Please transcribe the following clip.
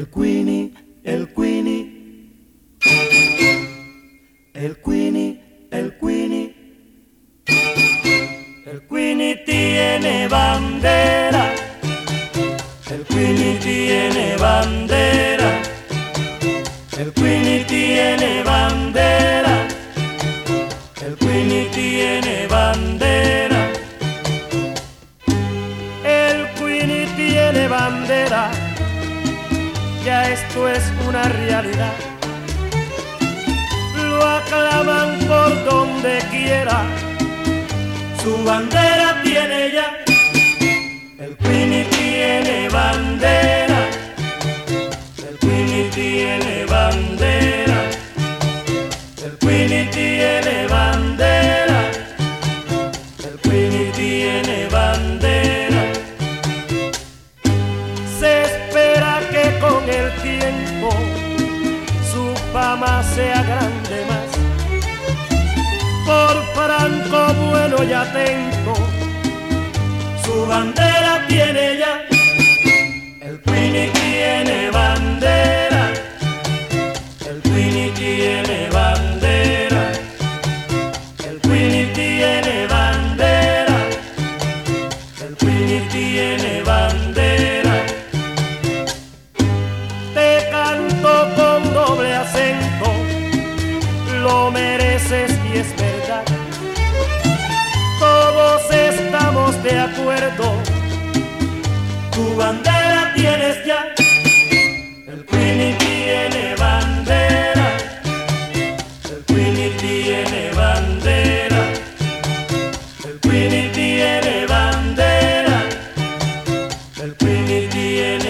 El Queenie, el Queenie, el Queenie, el Queenie. El Queenie tiene bandera, el Queenie tiene bandera, el Queenie tiene bandera, el Queenie tiene bandera, el Queenie tiene bandera. Ya esto es una realidad, lo aclaman por donde quiera, su bandera tiene ya. El Queenie tiene bandera, el Queenie tiene bandera, el Queenie tiene bandera, el Queenie tiene bandera. Se espera que con el tiempo su fama sea grande más, por franco, bueno y atento, su bandera tiene ya. El Queenie tiene bandera, el Queenie tiene bandera, el Queenie tiene bandera, el Queenie tiene bandera. Te canto con doble acento, lo mereces y es verdad. Todos estamos de acuerdo, tu bandera tienes ya. El Queenie tiene bandera, el Queenie tiene bandera, el Queenie tiene bandera, el Queenie tiene